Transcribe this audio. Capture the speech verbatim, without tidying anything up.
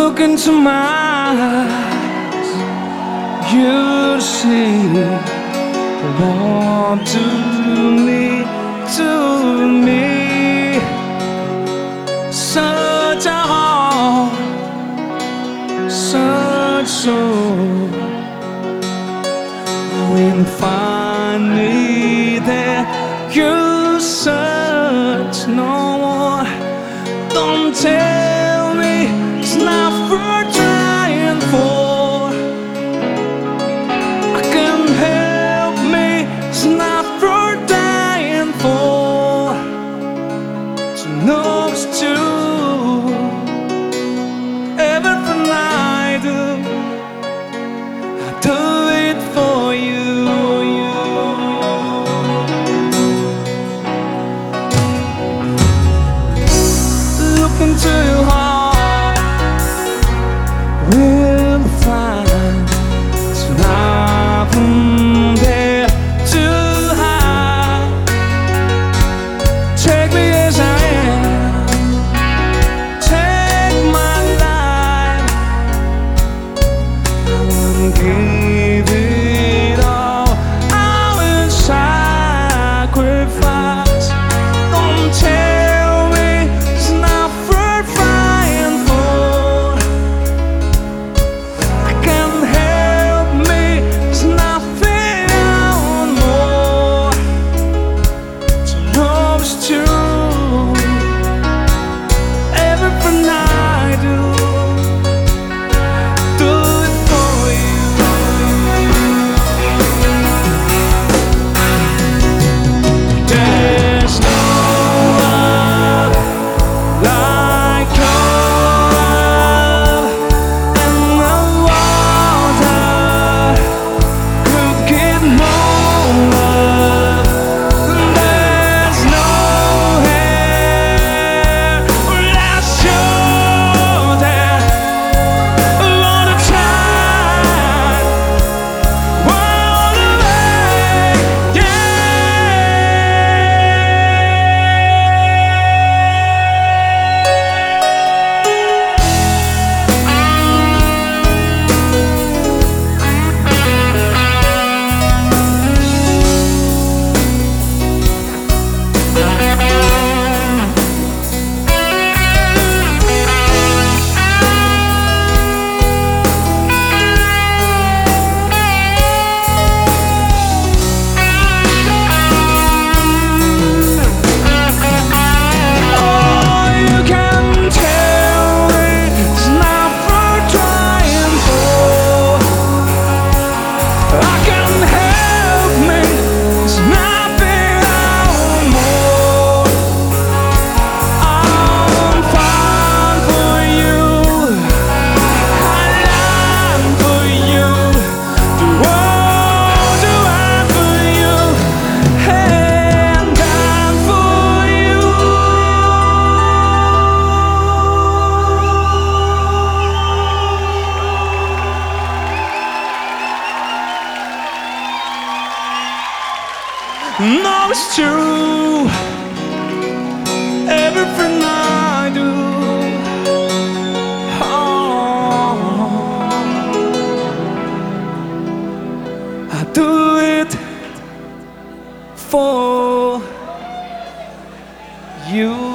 look into my eyes, you see belong to me, to me. Such a heart, such soul. When finally there, you search no more. Don't tell me it's not worth trying for. I can't help me, it's not worth dying for. To know it's true, everything I do, I do it for you. Look into your heart, we'll find it's nothing there to hide. Take me as I am, take my life. I won't give it all, I will sacrifice. Don't tell me it's not worth fighting for. I can't help me, it's nothing I want more. To know it's true, everything I do, do it for you. There's no love like your love, and the water could give more love. There's no hair less sure that all the time, all the way, yeah. Oh, you can tell me it's not worth trying for. I can't help me, it's nothing I want more. I'm fine for you, I long for you, the world to run for you, and I'm for you. No, it's true, everything I do, oh, I do it for you.